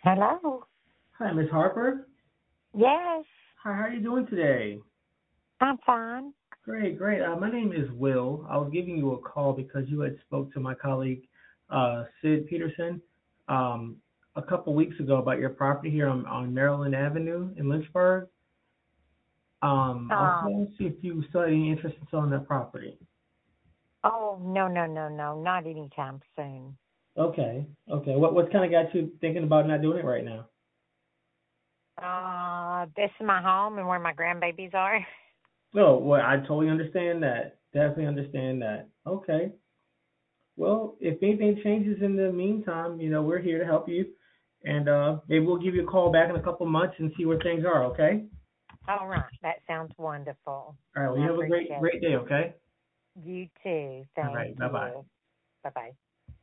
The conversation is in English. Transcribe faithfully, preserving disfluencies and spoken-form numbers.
Hello. Hi, Miss Harper. Yes, Hi, how are you doing today? I'm fine. Great, great. Uh, my name is Will. I was giving you a call because you had spoke to my colleague, uh, Sid Peterson, um, a couple weeks ago about your property here on, on Maryland Avenue in Lynchburg. Um, I was Um, calling to see if you still had any interest in selling that property. oh, no, no, no, no, not anytime soon. Okay, okay. What what kind of got you thinking about not doing it right now? Uh, this is my home and where my grandbabies are. Oh, well, I totally understand that. Definitely understand that. Okay. Well, if anything changes in the meantime, you know, we're here to help you. And uh, maybe we'll give you a call back in a couple months and see where things are, okay? All right, that sounds wonderful. All right, well, I you have a great, appreciate great day, okay? it. You too. All Thank right, bye-bye. you. Bye bye.